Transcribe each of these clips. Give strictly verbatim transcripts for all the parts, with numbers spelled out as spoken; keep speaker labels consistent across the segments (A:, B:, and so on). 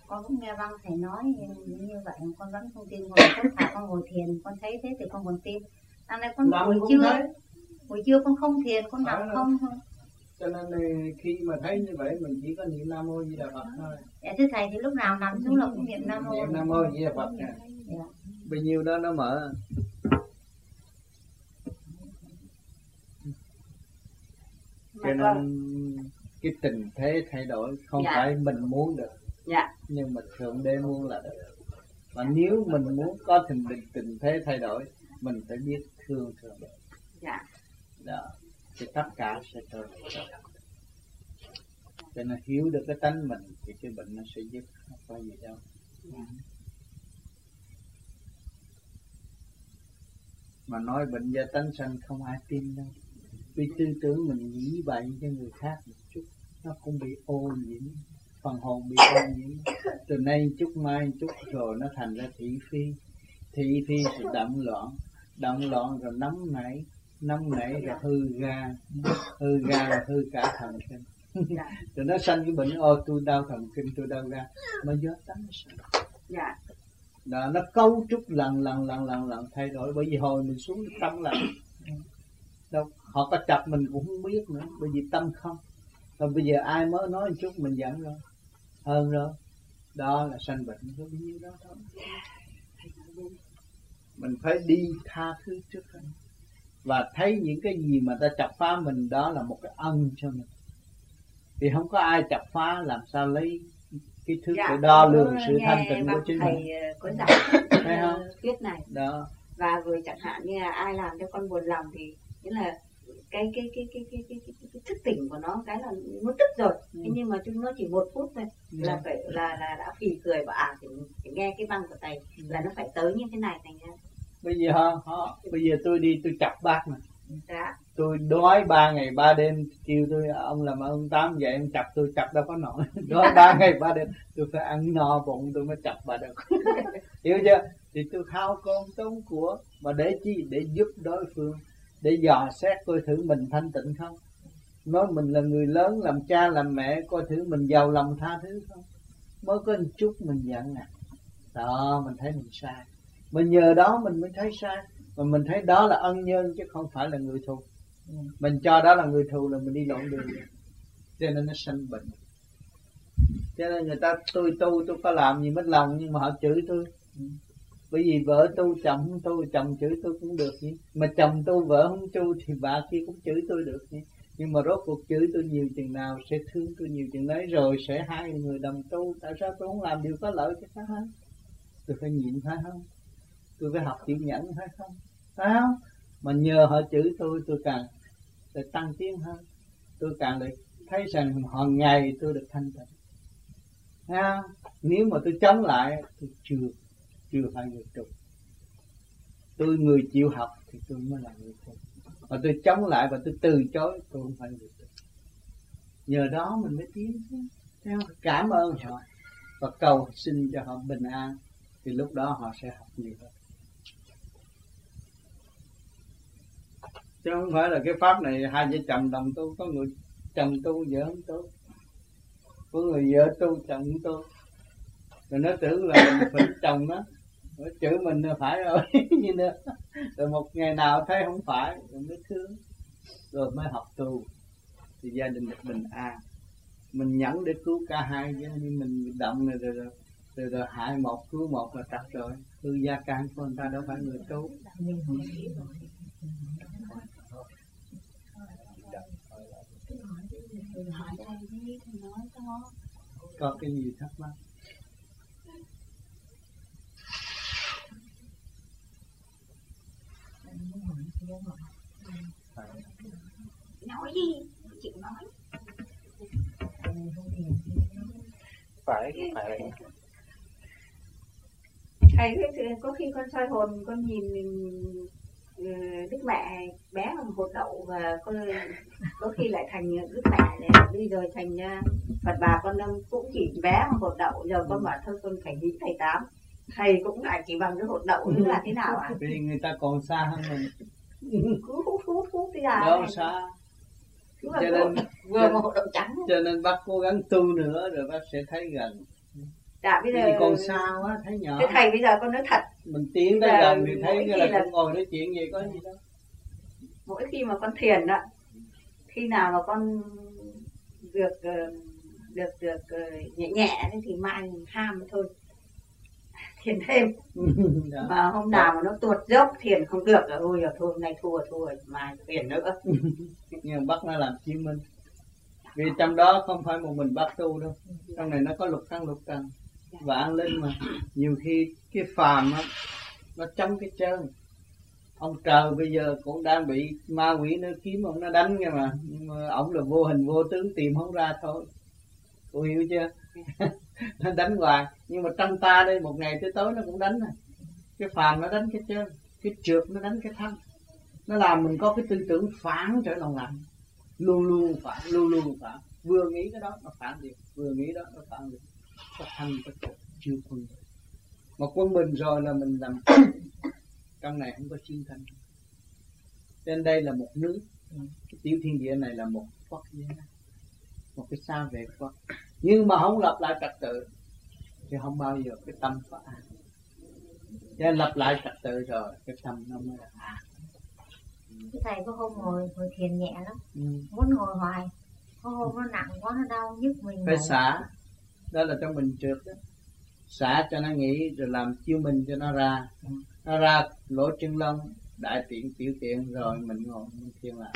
A: Con cũng nghe băng thầy nói như vậy, con vẫn không tin. Con con thả con ngồi thiền, con thấy thế thì con còn tin. Hôm nay con buổi trưa, buổi trưa con không thiền, con nằm không thôi.
B: Cho nên khi mà thấy như vậy mình chỉ có niệm Nam Mô Di Đà Phật thôi.
A: Dạ thưa thầy, thì lúc nào nằm xuống là cũng niệm Nam Mô.
B: Niệm Nam Mô Di Đà Phật nè. Dạ. Bao nhiêu đó nó mở. Cho nên cái tình thế thay đổi không dạ. phải mình muốn được.
A: Dạ.
B: Nhưng mà Thượng Đế muốn là được. Và nếu mình muốn có tình tình, tình thế thay đổi, mình phải biết thương Thượng Đế.
A: Dạ.
B: Đó. Thì tất cả sẽ trở lại. Cho nên hiểu được cái tánh mình thì cái bệnh nó sẽ dứt, không có gì đâu. Dạ. Mà nói bệnh do tánh sanh không ai tin đâu. Vì tư tưởng mình nghĩ bậy cho người khác một chút, nó cũng bị ô nhiễm, phần hồn bị ô nhiễm. Từ nay chút mai chút rồi nó thành ra thị phi. Thị phi thì động loạn, động loạn rồi nóng nảy, nóng nảy rồi hư ga, hư ga rồi hư cả thần kinh. Rồi nó sanh cái bệnh, ô tôi đau thần kinh, tôi đau ga, mà do tánh sanh.
A: Dạ.
B: Đó, nó cấu trúc lần lần lần lần lần thay đổi. Bởi vì hồi mình xuống tâm là đâu, họ có chập mình cũng không biết nữa, bởi vì tâm không. Rồi bây giờ ai mới nói một chút mình giận rồi, hơn rồi. Đó là sanh bệnh, có bao nhiêu đó thôi. Mình phải đi tha thứ trước hết. Và thấy những cái gì mà ta chọc phá mình, đó là một cái ân cho mình. Vì không có ai chọc phá, làm sao lấy cái thứ dạ, để đo lường sự thanh tịnh của chính mình.
A: Thầy có giải
B: thấy không?
A: Thuyết này.
B: Đó.
A: Và rồi chẳng hạn như là ai làm cho con buồn lòng thì nghĩa là cái cái cái cái cái cái, cái, cái, cái thức tỉnh của nó, cái là nó tức rồi. Ừ. Thế nhưng mà chúng nó chỉ một phút thôi ừ. là phải là là đã phì cười và à phải, phải nghe cái băng của thầy ừ. là nó phải tới như thế này thành ra.
B: Bây giờ họ, họ bây giờ tôi đi tôi chọc bác mà.
A: Dạ.
B: Tôi đói ba ngày ba đêm, kêu tôi ông làm ông Tám vậy em chọc tôi chọc đâu có nổi. Đói ba ngày ba đêm tôi phải ăn no bụng tôi mới chọc bà được. Hiểu chưa? Thì tôi khao cơm tốn của, mà để chi? Để giúp đối phương, để dò xét coi thử mình thanh tịnh không. Nói mình là người lớn, làm cha làm mẹ, coi thử mình giàu lòng tha thứ không. Mới có một chút mình giận à. Đó, mình thấy mình sai. Mà nhờ đó mình mới thấy sai. Mà mình thấy đó là ân nhân chứ không phải là người thù. Ừ. Mình cho đó là người thù là mình đi lộn đường. Cho nên nó sanh bệnh. Cho nên người ta tôi tu tôi có làm gì mất lòng, nhưng mà họ chửi tôi. Ừ. Bởi vì vợ tu chồng không tu, chồng chửi tôi cũng được nhỉ. Mà chồng tu vợ không tu thì bà kia cũng chửi tôi được nhỉ. Nhưng mà rốt cuộc chửi tôi nhiều chừng nào sẽ thương tôi nhiều chừng đấy, rồi sẽ hai người đồng tu. Tại sao tôi không làm điều có lợi cho các hắn? Tôi phải nhịn phải không? Tôi phải học chịu nhẫn phải không? Phải không? Mà nhờ họ chửi tôi, tôi càng để tăng tiến hơn. Tôi càng để thấy rằng hàng ngày tôi được thanh tịnh. Thấy không? Nếu mà tôi chống lại, tôi chưa chưa phải người tu. Tôi người chịu học thì tôi mới là người tu. Mà tôi chống lại và tôi từ chối, tôi không phải người tu. Nhờ đó mình mới tiến. Thấy không? Cảm ơn họ và cầu xin cho họ bình an, thì lúc đó họ sẽ học nhiều hơn. Chứ không phải là cái pháp này hai vợ chồng đồng tu, có người chồng tu vợ không tu, có người vợ tu chồng không tu, rồi nó tưởng là mình phải chồng nó, nó chửi mình là phải rồi như nữa. Rồi một ngày nào thấy không phải rồi mới thương, rồi mới học tu thì gia đình được bình an. Mình nhẫn để cứu cả hai, chứ nhưng mình động này rồi, rồi, rồi, rồi hại một cứu một là trật rồi. Hư gia can của người ta đâu phải người tu. Có cái gì thắc mắc?
A: Nói đi, chịu nói.
B: Phải, phải.
A: Thầy có khi con soi hồn, con nhìn Đức Mẹ bé bằng hột đậu, và con có khi lại thành Đức Mẹ này, đi rồi thành Phật Bà Con Lâm cũng chỉ bé bằng hột đậu. Giờ con bảo thôi con phải nghĩ thầy Tám, thầy cũng lại chỉ bằng cái hột đậu nữa là thế nào ạ? À?
B: Vì người ta còn xa hơn mình.
A: Cứ hút hút hút thế nào?
B: Đâu xa.
A: Cho nên vừa một hột đậu trắng.
B: Cho nên bác cố gắng tu nữa rồi bác sẽ thấy gần.
A: Dạ bây giờ
B: thì còn sao á, thấy nhỏ.
A: cái thầy bây giờ con nói thật,
B: Mình tiến tới gần thì thấy cái là, là cũng ngồi nói chuyện gì có gì đâu.
A: Mỗi khi mà con thiền á, khi nào mà con được được được nhẹ nhẹ thì mai ham thôi thiền thêm. Mà hôm nào mà nó tuột dốc thiền không được là ôi rồi thôi, hôm nay thua thua mai thiền nữa.
B: Nhưng bắt nó làm chiêm minh, vì trong đó không phải một mình bác tu đâu, trong này nó có lục căn lục trần và an linh mà. Nhiều khi cái phàm á nó chống cái trơn. Ông trời bây giờ cũng đang bị ma quỷ nó kiếm ông, nó đánh nghe mà, nhưng mà ổng là vô hình vô tướng tìm không ra thôi. Cô hiểu chưa? Nó đánh hoài, nhưng mà trong ta đây một ngày tới tối nó cũng đánh này. Cái phàm nó đánh cái trơn, cái trượt nó đánh cái thân, nó làm mình có cái tư tưởng phản trở lòng lạnh, luôn luôn phản, luôn luôn phản. Vừa nghĩ cái đó nó phản liền, vừa nghĩ đó nó phản liền. Có thân có trượt, chưa quân. Mà quân bình rồi là mình làm trong này không có chiến tranh. Trên đây là một nước, cái tiểu thiên địa này là một quốc gia, một cái xa về quốc. Nhưng mà không lập lại trật tự thì không bao giờ cái tâm có an. Nên lập lại trật tự rồi cái tâm nó mới là an.
C: Cái thầy có hôm ngồi ngồi thiền nhẹ lắm,
B: ừ.
C: muốn ngồi hoài, có hôm nó nặng quá nó đau nhức mình.
B: Phải xả, đó là trong mình trượt đó. Xả cho nó nghỉ rồi làm chiêu minh cho nó ra. ừ. Nó ra lỗ chân lông, đại tiện tiểu tiện rồi mình ngồi mình thiền lại.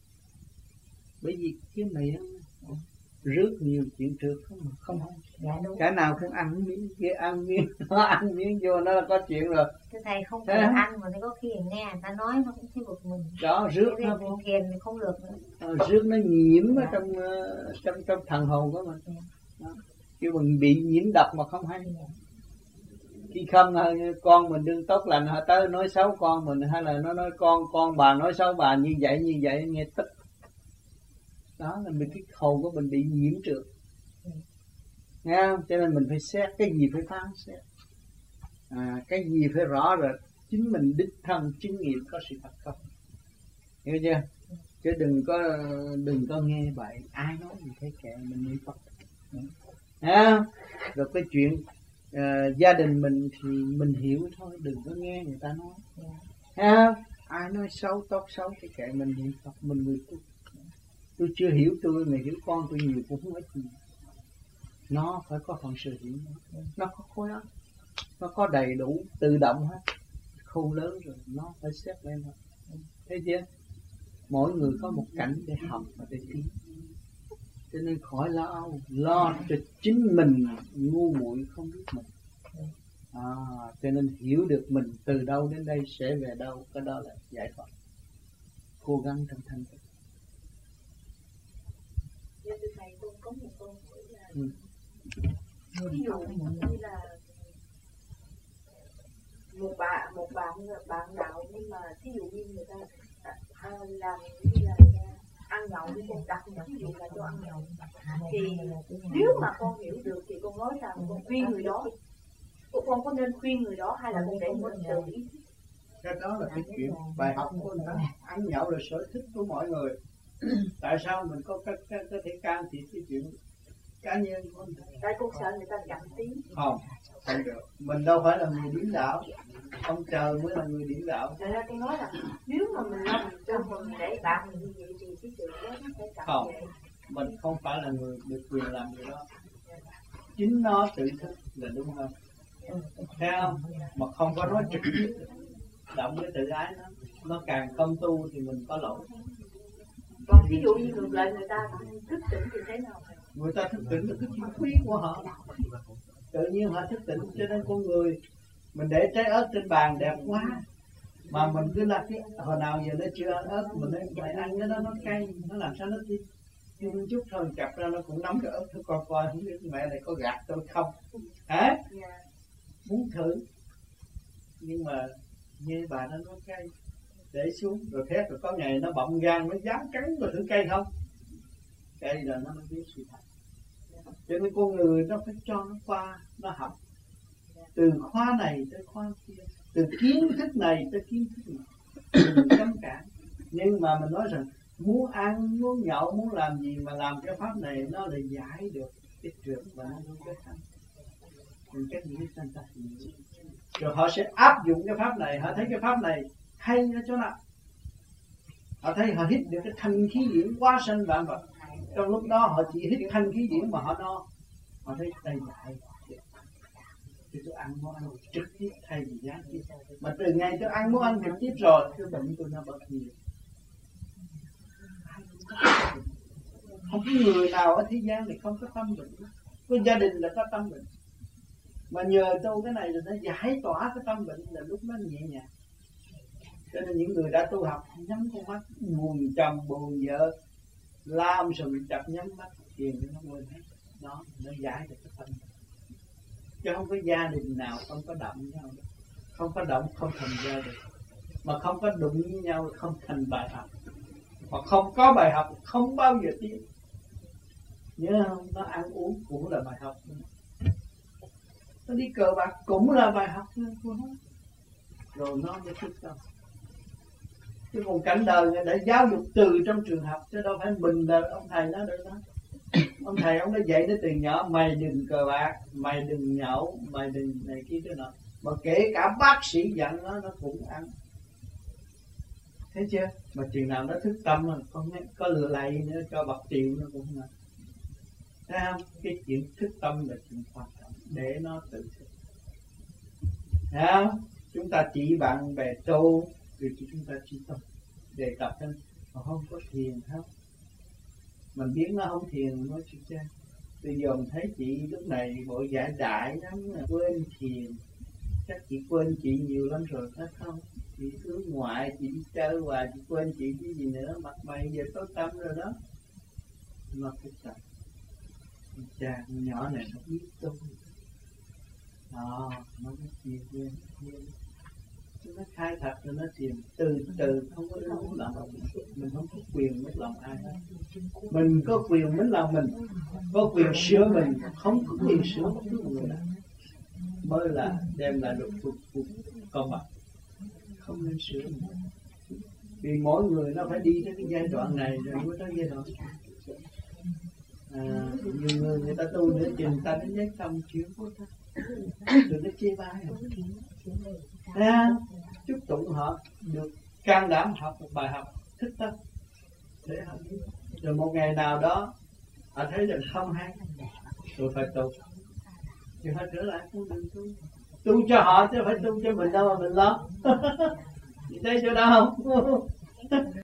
B: Bởi vì cái miệng rước nhiều chuyện trượt không mà không không.
C: Dạ, đúng.
B: Cái nào cũng ăn miếng kia ăn miếng, nó ăn miếng vô nó là có chuyện rồi.
C: Cái thầy không phải ăn mà có khi nghe người ta nói nó cũng thấy bực mình.
B: Đó rước nó
C: vô thiền thì không được nữa.
B: À, rước nó nhiễm
C: dạ.
B: ở trong uh, trong trong thần hồn của mình. Dạ. Khi mình bị nhiễm độc mà không hay. Dạ. Khi không con mình đương tốt lành họ tới nói xấu con mình, hay là nó nói con con bà nói xấu bà như vậy như vậy nghe tức. Đó là mình cái hồn của mình bị nhiễm trượt. ừ. Nghe không? Cho nên mình phải xét cái gì phải phán xét, à, cái gì phải rõ rồi chính mình đích thân chứng nghiệm có sự thật không, hiểu chưa? ừ. Chứ đừng có đừng có nghe vậy ai nói gì thấy kệ mình nghĩ Phật. ừ. À, rồi cái chuyện uh, gia đình mình thì mình hiểu thôi, đừng có nghe người ta nói. yeah. À, ai nói xấu tốt xấu thì kệ mình nghĩ Phật, mình người tu. Tôi chưa hiểu tôi mà hiểu con tôi nhiều cũng không ít gì. Nó phải có phần sự hiểu, nó có khối óc, nó có đầy đủ tự động hết, khôn lớn rồi nó phải xét lên thôi. Thấy chưa? Mỗi người có một cảnh để học và để tiến, cho nên khỏi lo âu, lo cho chính mình ngu muội không biết mình. À, cho nên hiểu được mình từ đâu đến đây sẽ về đâu, cái đó là giải thoát. Cố gắng trong thanh tịnh.
D: Dạ thưa thầy, tôi có một câu hỏi là
B: ừ.
D: ví dụ như là một bạn một bạn bạn đạo, nhưng mà ví dụ như người ta làm như là ăn nhậu đi, con đặt những ví dụ là cho ăn nhậu, thì nếu mà con hiểu được thì con nói rằng con khuyên người đó, con có nên khuyên người đó hay là con để mình tự ý?
B: Cái đó là cái chuyện bài học của người ta. Ăn nhậu là sở thích của mọi người. Tại sao mình có cái cái có thể can thiệp cái chuyện cá nhân của mình?
D: Tại con sợ người ta chậm tiếng.
B: Không, không được. Mình đâu phải là người điển đạo, ông trời mới là người điển đạo.
D: Thật ra tôi nói là nếu mà mình lo mình cho mình để bạn mình như vậy thì cái chuyện đó nó sẽ chậm.
B: Không, vậy. Mình không phải là người được quyền làm điều đó. Chính nó tự thức là đúng hơn. Thấy không? Mà không có nói trực tiếp, động cái tự ái nó, nó càng không tu thì mình có lỗi.
D: Còn ví dụ như ngược lại người ta thức tỉnh thì thế nào?
B: Người ta thức tỉnh là cái thiên quý của họ, tự nhiên họ thức tỉnh. Cho nên con người mình để trái ớt trên bàn đẹp quá, mà mình cứ là cái hồi nào giờ nó chưa ăn ớt, mình nói phải ăn cái đó nó cay, nó làm sao nó đi một chút thôi, chặt ra nó cũng nắm cái ớt thôi, coi coi không biết mẹ này có gạt tôi không hả? Yeah. Muốn thử nhưng mà nghe bà nó nói cay, để xuống rồi thét, rồi có ngày nó bọng gan nó dám cắn rồi thử cây không, cây là nó mới biết sự thật. Cho nên con người nó phải cho nó qua, nó học từ khóa này tới khóa kia, từ kiến thức này tới kiến thức này, đừng cấm cản. Nhưng mà mình nói rằng muốn ăn, muốn nhậu, muốn làm gì mà làm cái pháp này nó là giải được cái trượt và nó không cái hành. những cái gì sanh ta rồi họ sẽ áp dụng cái pháp này. Họ thấy cái pháp này hay ở chỗ nào, họ thấy họ hít được cái thanh khí điển quá sanh vạn vật. Trong lúc đó họ chỉ hít thanh khí điển mà họ no, họ thấy đầy đại. Thì tôi ăn món ăn trực tiếp thay vì gián tiếp. Mà từ ngày tôi ăn món ăn trực tiếp rồi, cái bệnh tôi nó bớt nhiều. Không có người nào ở thế gian này không có tâm bệnh. Có gia đình là có tâm bệnh. Mà nhờ tu cái này là nó giải tỏa cái tâm bệnh, là lúc nó nhẹ nhàng. Cho nên những người đã tu học nhắm con mắt, buồn chồng buồn vợ, làm sùm chập nhắm mắt thiền nó quên hết. Đó, nó giải được cái tâm bệnh. Chứ không có gia đình nào không có động nhau được. Không có động không thành gia đình. Mà không có đụng với nhau không thành bài học. Mà không có bài học không bao giờ tiến. Nhớ không? Nó ăn uống cũng là bài học. Nó đi cờ bạc cũng là bài học của nó. Rồi nó mới thức tâm. Chứ còn cảnh đời này để giáo dục từ trong trường học, chứ đâu phải mình là ông thầy nó được đó. Ông thầy ông đã dạy nó từ nhỏ, mày đừng cờ bạc, mày đừng nhậu, mày đừng này kia cái nọ. Mà kể cả bác sĩ dặn nó, nó cũng ăn. Thấy chưa? Mà chừng nào nó thức tâm rồi, có, có lầy nữa cho bạc triệu nó cũng là. Thấy không? Cái chuyện thức tâm là chuyện quan trọng để nó tự thức. Thấy không? Chúng ta chỉ bạn bè tu, thì chúng ta chỉ tập đề tập lên, mà không có thiền không. Mình biết nó không thiền nói chuyện cha. Bây giờ mình thấy chị lúc này bộ giải đại lắm, quên thiền. Chắc chị quên chị nhiều lắm rồi phải không? Chị hướng ngoại, chị đi chơi hoài, chị quên chị cái gì nữa, mặt mày giờ có tâm rồi đó. Nó cái tâm. Cha con nhỏ này nó biết tu. Đó, nó biết thiền quên thiền. Nó khai thật rồi nó thiền từ từ, không có muốn làm mình không có quyền mất lòng ai hết. Mình có quyền mất lòng mình, có quyền sửa mình, không có quyền sửa bất cứ người nào. Mới là đem lại được phục phục công bằng. Không nên sửa mình. Vì mỗi người nó phải đi tới cái giai đoạn này rồi mới tới giai đoạn. À, nhiều người người ta tu nữa chừng ta đến giấy tâm chuyển của ta. Rồi nó chê bai hả? À, chúc tụng họ được can đảm học một bài học thích tâm để họ biết. Rồi một ngày nào đó họ thấy rằng không hay rồi phải tu, thì họ trở lại con đường tu, tu cho họ chứ phải tu cho mình đâu mà mình lo. Thấy chỗ đó không?